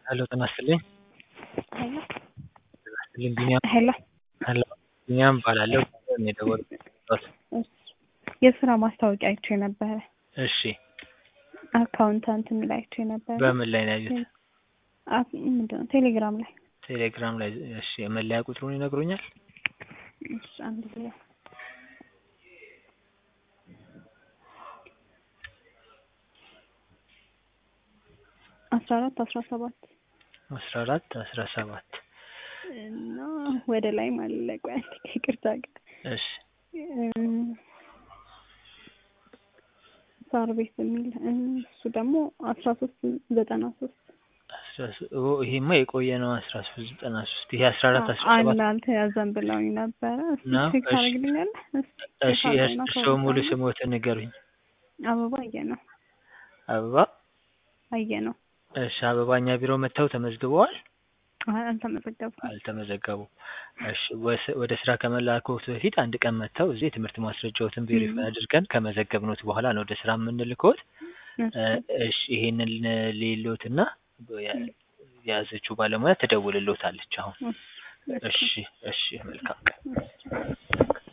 ሄሎ ጤና ይስጥልኝ። ሄሎ ጤና ይስጥልኝ ቢኒያም ሄሎ ሄሎ ቢኒያም እባላለሁ። ከምን የደወልኩት? የስራ ማስታወቂያ አይቼ ነበረ። እሺ አካውንታንት የሚል አይቼ ነበረ። በምን ላይ ነው ያዩት? ምንድን ነው ቴሌግራም ላይ። ቴሌግራም ላይ። እሺ የመለያ ቁጥሩን ይነግሩኛል? እሺ አንድ ጊዜ 14 17 እና ወደ ላይ ማለቁ ይቅርታ ግን እሺ ሳር ቤት የሚል እሱ ደግሞ 1393 ይሄማ የቆየ ነው። 1393 ይሄ 14 17 አልተያዘም ብለውኝ ነበረ። ነው። ቼክ ታደርግልኛለህ? እሺ እርስዎ ሙሉ ስሞትን ንገሩኝ። አበባ አየነው። አበባ አየነው። እሺ አበባ እኛ ቢሮ መጥተው ተመዝግበዋል? አልተመዘገቡም። እሺ ወደ ስራ ከመላክዎት በፊት አንድ ቀን መጥተው እዚህ የትምህርት ማስረጃዎትን ቬሪፋይ አድርገን ከመዘገብኖት በኋላ ነው ወደ ስራ የምንልክዎት። እሺ ይሄንን ሌሎትና የያዘችው ባለሙያ ትደውልልዎታለች አሁን። እሺ መልካም ቀን።